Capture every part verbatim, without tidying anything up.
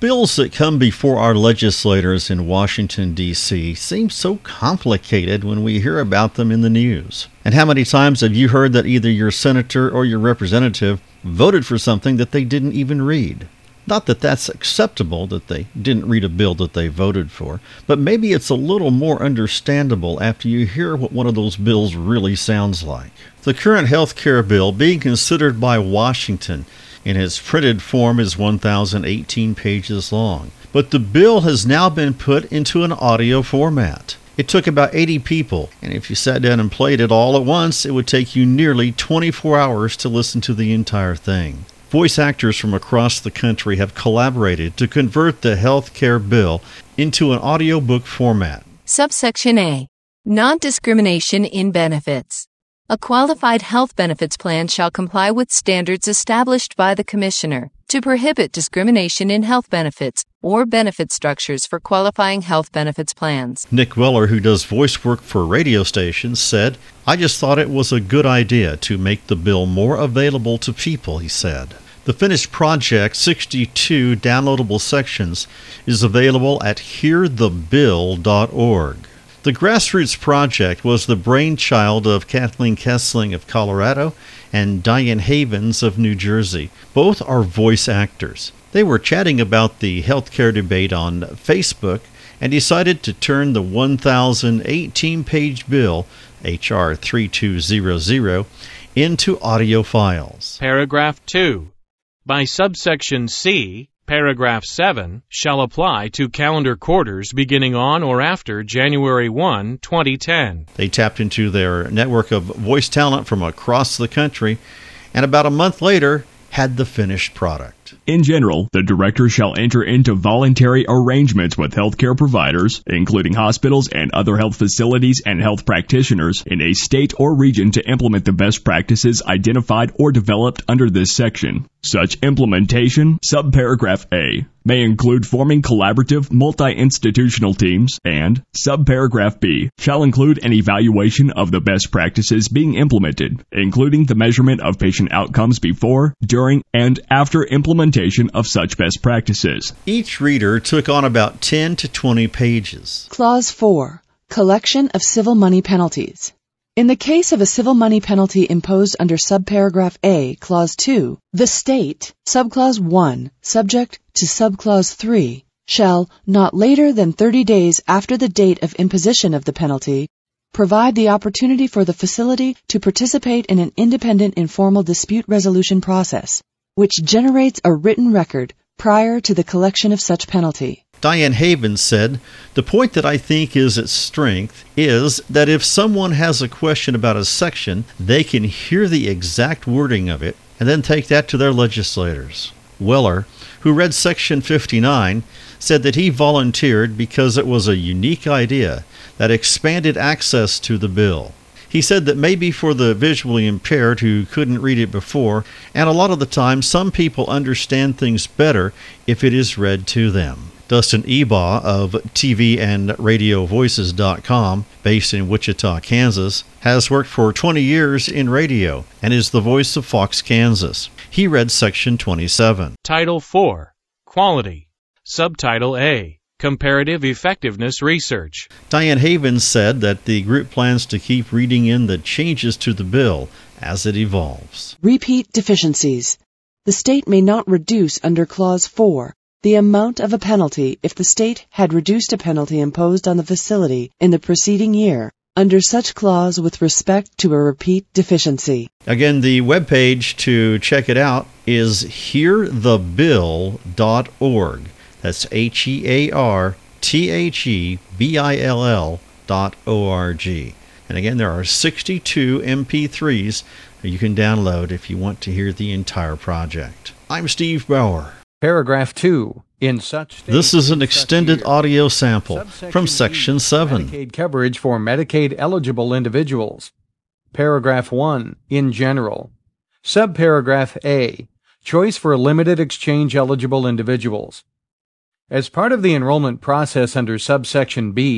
Bills that come before our legislators in Washington, D C seem so complicated when we hear about them in the news. And how many times have you heard that either your senator or your representative voted for something that they didn't even read? Not that that's acceptable, that they didn't read a bill that they voted for, but maybe it's a little more understandable after you hear what one of those bills really sounds like. The current health care bill being considered by Washington in its printed form is one thousand eighteen pages long, but the bill has now been put into an audio format. It took about eighty people, and if you sat down and played it all at once, it would take you nearly twenty-four hours to listen to the entire thing. Voice actors from across the country have collaborated to convert the health care bill into an audiobook format. Subsection A. Non-discrimination in benefits. A qualified health benefits plan shall comply with standards established by the Commissioner to prohibit discrimination in health benefits or benefit structures for qualifying health benefits plans. Nick Weller, who does voice work for radio stations, said, "I just thought it was a good idea to make the bill more available to people," he said. The finished project, sixty-two downloadable sections, is available at hear the bill dot org. The Grassroots Project was the brainchild of Kathleen Kessling of Colorado and Diane Havens of New Jersey. Both are voice actors. They were chatting about the healthcare debate on Facebook and decided to turn the one thousand eighteen page bill, H R thirty-two hundred, into audio files. Paragraph two. By subsection C, Paragraph seven shall apply to calendar quarters beginning on or after January first, twenty ten. They tapped into their network of voice talent from across the country, and about a month later, had the finished product. In general, the director shall enter into voluntary arrangements with healthcare providers, including hospitals and other health facilities and health practitioners, in a state or region to implement the best practices identified or developed under this section. Such implementation, subparagraph A, may include forming collaborative multi-institutional teams, and subparagraph B shall include an evaluation of the best practices being implemented, including the measurement of patient outcomes before, during, and after implementation of such best practices. Each reader took on about ten to twenty pages. Clause four. Collection of civil money penalties. In the case of a civil money penalty imposed under subparagraph A, clause two, the state, subclause one, subject to subclause three, shall, not later than thirty days after the date of imposition of the penalty, provide the opportunity for the facility to participate in an independent informal dispute resolution process, which generates a written record prior to the collection of such penalty. Diane Havens said, "The point that I think is its strength is that if someone has a question about a section, they can hear the exact wording of it and then take that to their legislators." Weller, who read Section fifty-nine, said that he volunteered because it was a unique idea that expanded access to the bill. He said that maybe for the visually impaired who couldn't read it before, and a lot of the time some people understand things better if it is read to them. Dustin Ebaugh of T V and Radio Voices dot com, based in Wichita, Kansas, has worked for twenty years in radio and is the voice of Fox, Kansas. He read Section twenty-seven. Title four. Quality. Subtitle A. Comparative Effectiveness Research. Diane Havens said that the group plans to keep reading in the changes to the bill as it evolves. Repeat deficiencies. The state may not reduce under Clause four the amount of a penalty if the state had reduced a penalty imposed on the facility in the preceding year under such clause with respect to a repeat deficiency. Again, the webpage to check it out is hear the bill dot org. That's H E A R T H E B I L L dot O R G. And again, there are sixty-two M P threes that you can download if you want to hear the entire project. I'm Steve Bauer. Paragraph two. In such state, This is an extended year, audio sample from Subsection Section E, seven. Medicaid coverage for Medicaid-eligible individuals. Paragraph one. In general. Subparagraph A. Choice for limited exchange-eligible individuals. As part of the enrollment process under subsection B,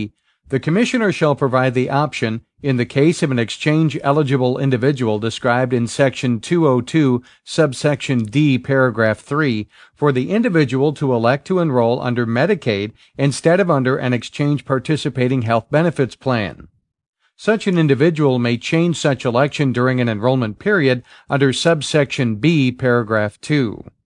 The Commissioner shall provide the option, in the case of an exchange-eligible individual described in Section two oh two, subsection D, paragraph three, for the individual to elect to enroll under Medicaid instead of under an exchange-participating health benefits plan. Such an individual may change such election during an enrollment period under subsection B, paragraph two.